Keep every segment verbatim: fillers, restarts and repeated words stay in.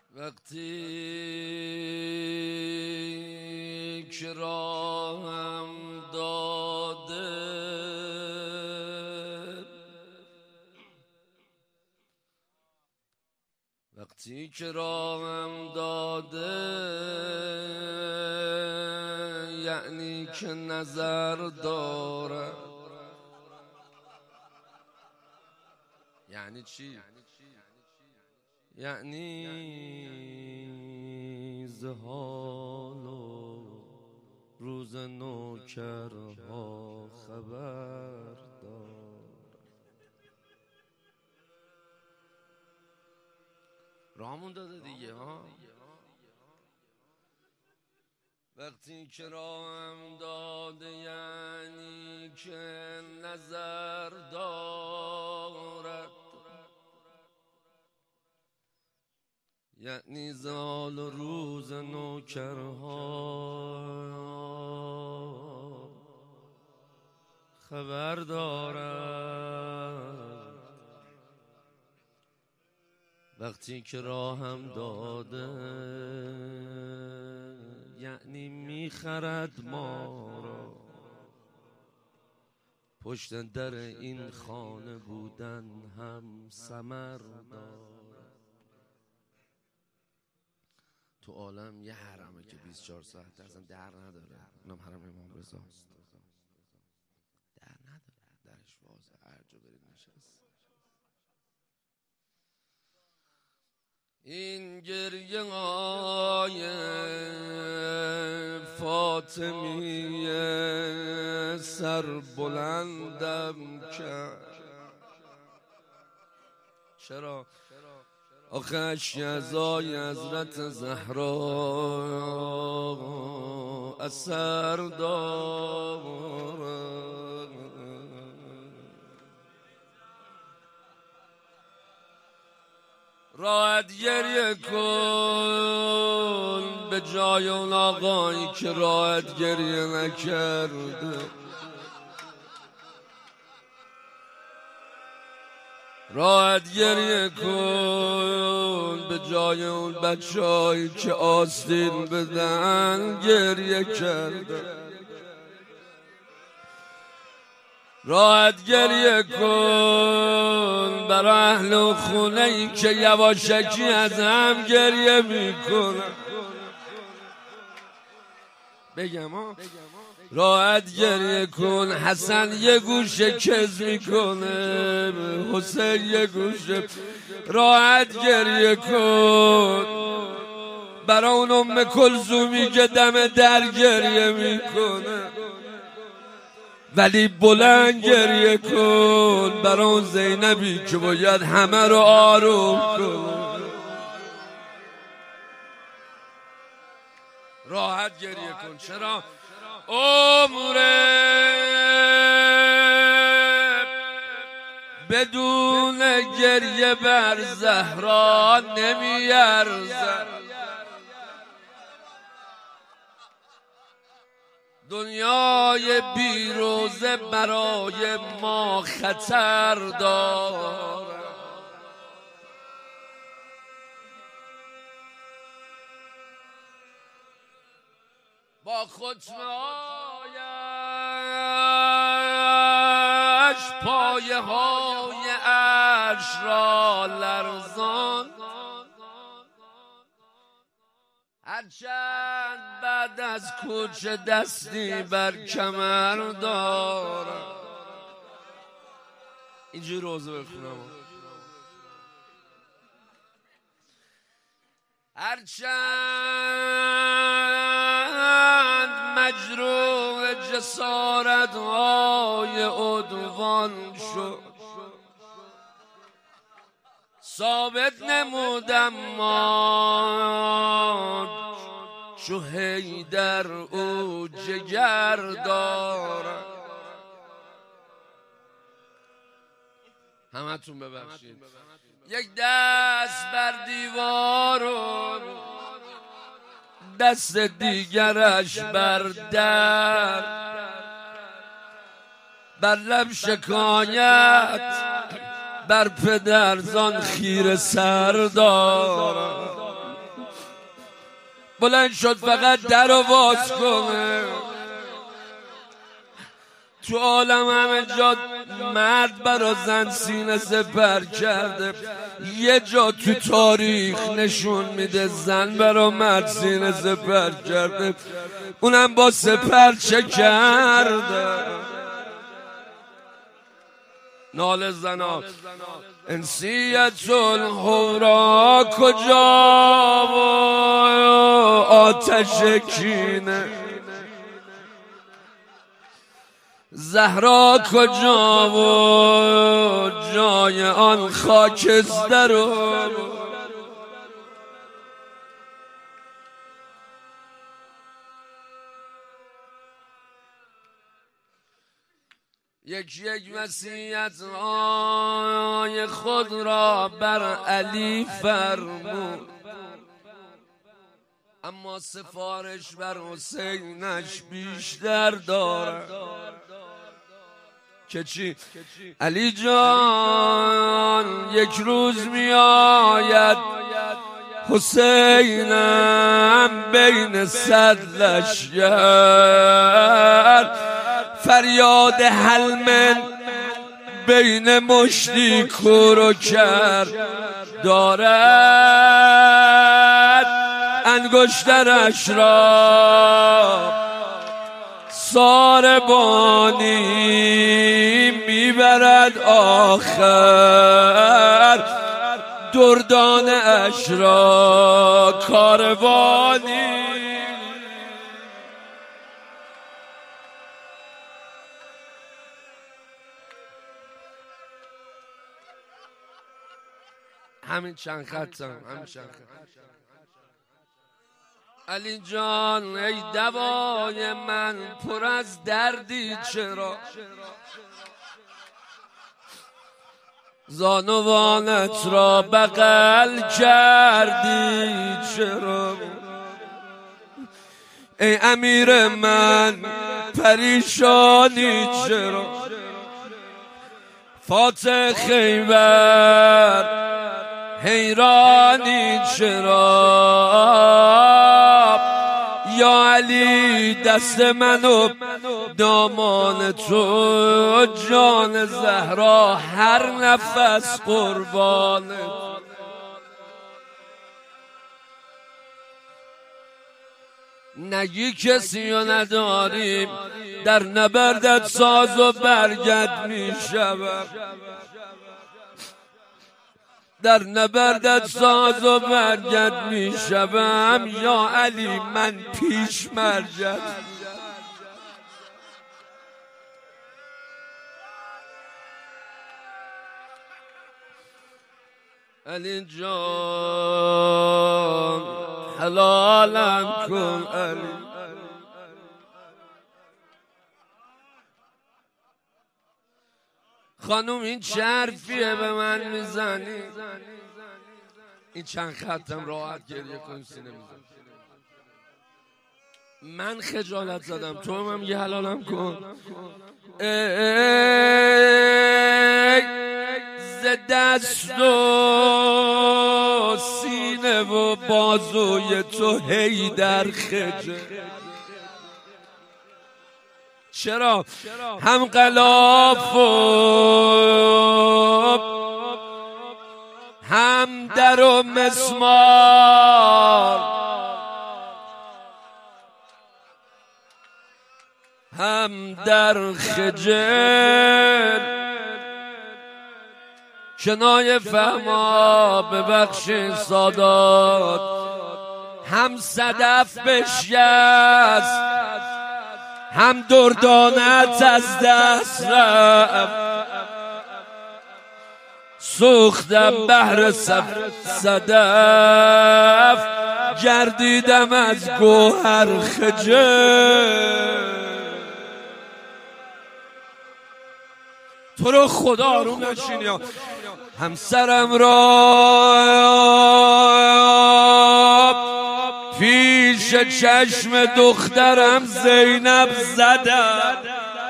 وقتی که راهم داده وقتی که راهم داده یعنی که نظر داره. یعنی چی؟ یعنی زحال و روز نوکرها خبر دار. راهمون داده دیگه ها. وقتی که راهم داده یعنی که نظر دارد، یعنی زال و روز نوکرها خبر دارد. وقتی که راهم داده یعنی میخرد ما را، پشت در این خانه بودن هم ثمر دارد. تو عالم یه حرمه که بیست و چهار ساعت اصلا در نداره، اونم حرم امام رضاست. در نداره، درش واسه، هر جا برید نشست. این گریه های فاطمیه سر بلندم کرد. چرا؟ آخه اشیازای حضرت زهرا اثر دارد. راحت گریه کن به جای اون آقایی که راحت گریه نکرده. راحت گریه کن به جای اون بچه‌هایی که آستین بدن گریه کرده. راحت گریه کن برای اهل و خونه‌ای که یواشکی از هم گریه میکنن. بگم ها، راحت گریه کن. حسن یه گوشه کز میکنه، حسین یه گوشه. راحت گریه کن برای اون ام کلثومی که دم در گریه میکنه، ولی بلند گریه کن برای اون زینبی که باید همه رو آروم کنه. راحت گریه کن. چرا؟ عمره بدون گریه بر زهرا نمیارزد. دنیای بیروزه برای ما خطر دارد. با ختمه هایش پایه های عرش را لرزان، هرچند بعد از کوچه دستی بر کمر دارم. اینجور روزه بخونم. هرچند مجروح جسارت های عدوان شد، ثابت نمودم ما چو حیدر او جگر دارد. همتون ببخشید. یک دست بر دیوار و دست دیگرش بر در، بر لب شکایت بر پدرزان خیره سر دارم. بلند شد فقط در و باز کنه. تو عالم همه جا مرد برا زن سینه سپر کرده، یه جا تو تاریخ نشون میده زن برا مرد سینه سپر کرده، اونم با سپر چه کرده. نال زنا انسیت الحورا کجا و آتش کینه، زهرا کجا و جای آن خاکستر و یک یک وصیت های خود را بر علی فرمود، اما سفارش بر حسینش بیشتر دارد. که چی؟ علی جان یک روز می آید حسینم بین صد لشگر، فریاد حلمن بین مشتی کور و کر دارد، انگشترش را ساربانی میبرد آخر، دردانه اش را کاروانی. همین چند خطم، همین چند خط. علی جان ای دوای من پر از دردی چرا، زانوانت را بغل کردی چرا، ای امیر من پریشانی چرا، فاتح خیبر حیرانی چرا، یا علی دست منو دامان تو، جان زهرا هر نفس قربان. نگی کسی و نداریم در نبردت ساز و برگت می شود، در نبردت ساز و برگت می شوم، یا علی من پیش مرجت. علی جان حلالم کن علی، خانوم این چه حرفیه به من میزنی؟ این چند خطم راحت گریه کن سینه میزنی. من خجالت زدم تو هم یه حلالم کن. ای ز دست و سینه و بازوی تو هی در خجه، چرا هم غلاف و هم در و مسمار، هم در خجل، کنای فهما ببخشین سادات، هم صدف بشکست هم دردانت از دست رفت، سوختم بهر صدف گردیدم از گوهر خجل. تو رو خدا آروم نشینی، همسرم را پیش چشم دخترم زینب زدم،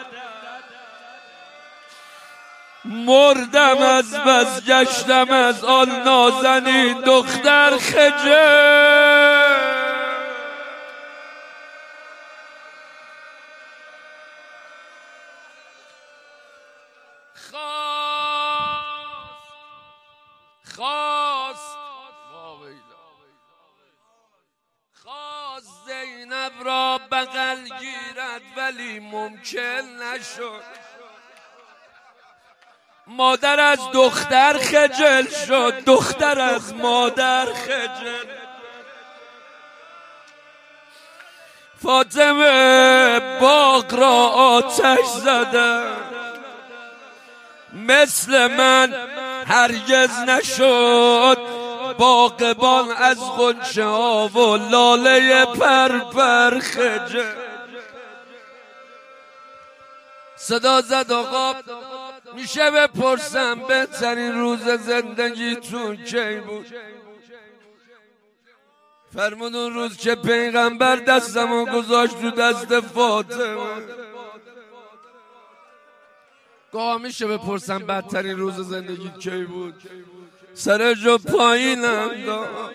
مردم از بس گشتم از آن نازنین دختر خجل. زینب را بغل گیرد ولی ممکن نشد. مادر از دختر خجل شد، دختر از مادر خجل. فاطمه باغ را آتش زده، مثل من هرگز نشد باغبان از غنچه ها و لاله پرپر خجل. صدا زد آقا میشه بپرسم بهترین روز زندگیتون کی بود؟ فرمود اون روز که پیغمبر دستمو گذاشت رو دست فاطمه. گاه میشه بپرسم بدترین روز زندگیت کی بود؟ سر جو پایینم داد.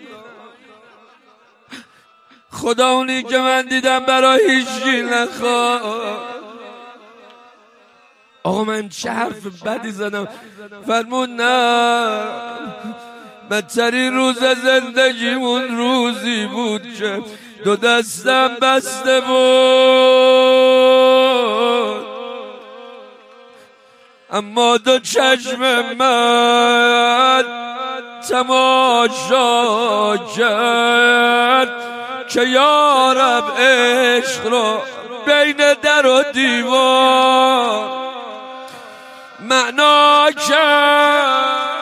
خدا اونی که من دیدم برای هیچی نخواد. آقا من چه حرف بدی زدم؟ فرمود نه، بدترین روز زندگیمون روزی بود که دو دستم بسته بود، اما دو چشم من تماشا کرد که یارب عشق را بین در و دیوار معنا کرد.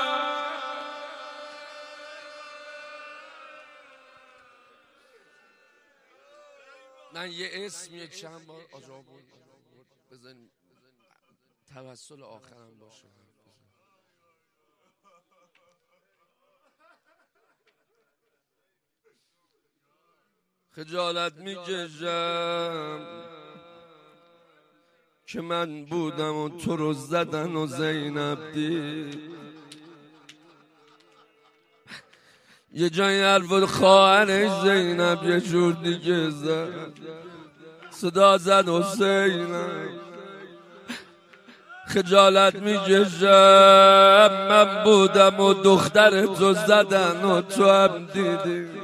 من یه اسم یک چند بار آجا بود بزن توسل آخرم باشه. خجالت میکشم که من بودم و تو رو زدن و زینب دید. یه جایی حرف خواهرش زینب یه جور دیگه زد، صدا زد حسینم. خجالت میکشم من بودم و دختر تو زدن و تو هم دیدی.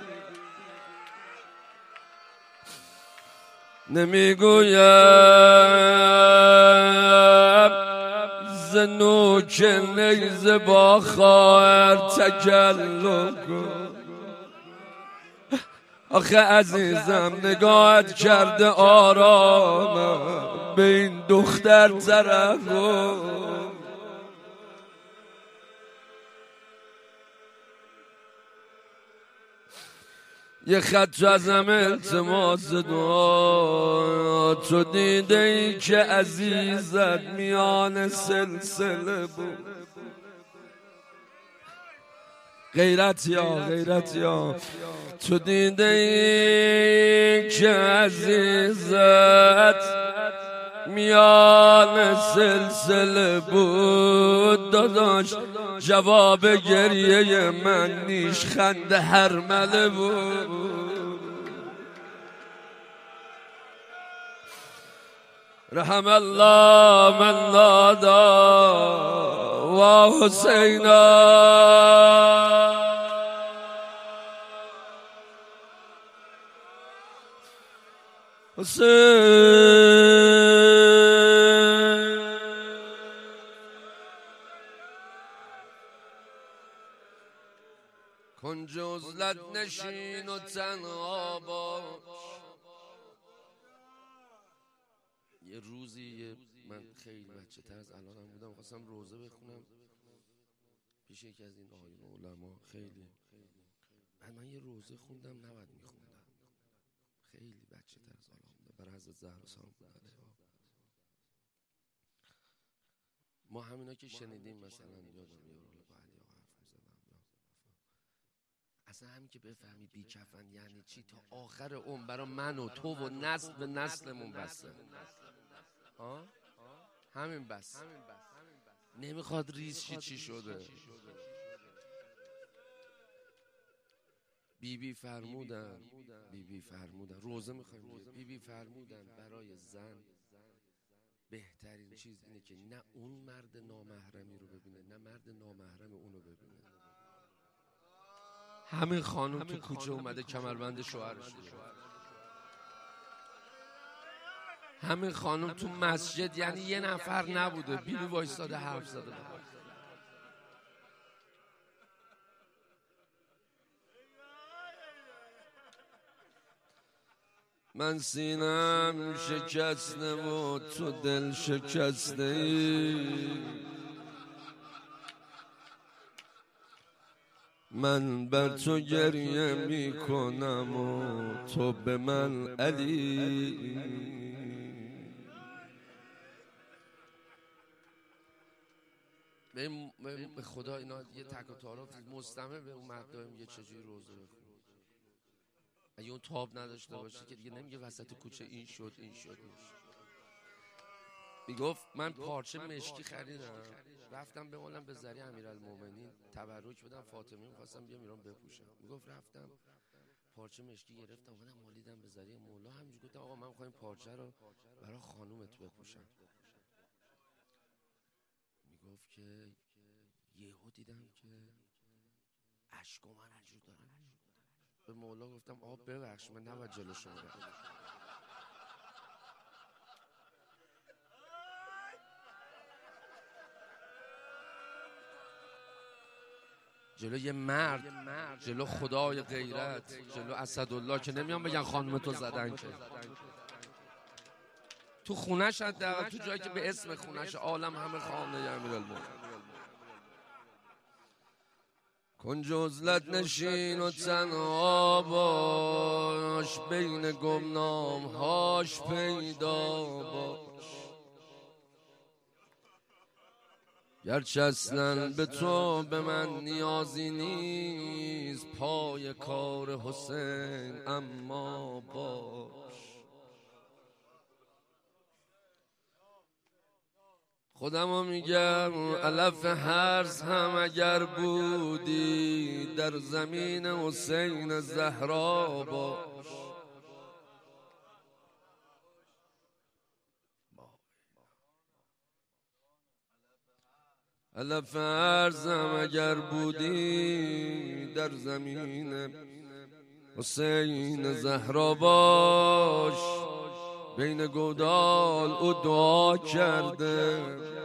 نمیگویم زنوک نیزه با خواهر تکلم کن. آخه عزیزم نگاهت کرده آرامم به این دختر ترحم. یه خط ازم التماس دعا، تو دیده ای که عزیزت میان سلسله بود. غیرت یا غیرت یا تو دیده ای که عزیزت میان سلسله بود. داداش جواب گریه من نیش خنده هرمله بود. رحم الله من نادا و حسینا. حسین کنج عزلت نشین و تنها باش. یه روزی من خیلی بچه تر از الانم بودم، خواستم روزه بخونم پیش یکی از این آقایون علما. خیلی من یه روزه خوندم نباید میخوندم، خیلی بچه تر از الان بودم، برای حضرت زهرا سلام الله علیها. ما همینا که شنیدیم مثلا یادم یه رول بعدی آقا حرف میزدم، اصلا همین که بفهمی بی کفن یعنی چی تا آخر عمر برای من و تو و نسل به نسلمون بسته. ها همین بس، نمیخواد ریز چی چی شده. بی بی فرمودن بی بی فرمودن روزه میخوایم بی بی فرمودن برای زن بهترین چیز اینه که نه اون مرد نامحرمی رو ببینه نه مرد نامحرم اونو ببینه. همین خانم تو کوچه اومده کمربند شوهرش رو همین خانم تو مسجد یعنی یه نفر نبوده، بیبی وایستاده حرف زده. من سینم شکسته و تو دل شکسته ای، من بر تو گریه می کنم و تو به من علی. به خدا اینا یه تک و تعارف مستمع به اون مبدا میگه چجوری روزه بخونی. اگه اون تاب نداشته باشه که دیگه نمیگه وسط کوچه این شد این شد این شد. میگفت من پارچه مشکی خریدم، رفتم بمالم به زری امیرالمومنین تبرک بدم، فاطمی می‌خواستم بیام ایران بپوشم. میگفت رفتم پارچه مشکی گرفتم اومدم مالیدم به زری مولا، همینجوری گفتم آقا من می‌خوام پارچه رو برای خانومت بپوشم. میگفت که یهو دیدم که اشکو من اینجور دارم. به مولا گفتم آقا ببخش من نباید جلو شما برم. جلو یه مرد، جلو خدای غیرت، جلو اسدالله که نمیان بگن خانم تو زدن که. تو خونش حداقل، تو جایی که به اسم خونش عالم همه خانه امیرالمومنین. کنج عزلت نشین و تنها باش، بین گمنام هاش پیدا باش. گرچه اصلا به تو به من نیازی نیست، پای کار حسین اما باش. خودمو میگم علف هرز هم اگر بودی، در زمین حسین زهرا باش. علف هرز هم اگر بودی، در زمین حسین زهرا باش. بین گودال او دعا کرده،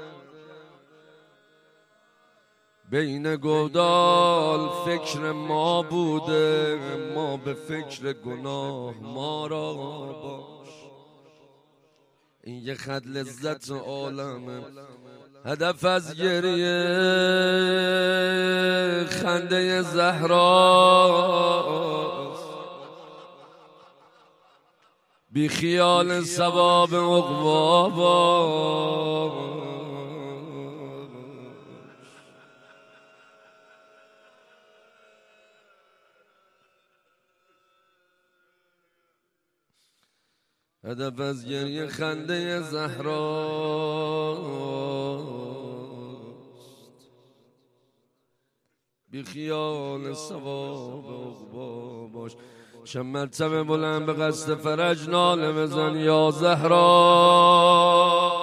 بین گودال فکر ما بوده، ما به فکر گناه ما را باش. این یه خط لذت عالمه، هدف از گریه خنده زهراست. بی خیال ثواب عقبا باش. هدف از گریه خنده زهراست. بی خیال ثواب عقبا باش. چند مرتبه بلند به قصد فرج ناله بزن یا زهرا.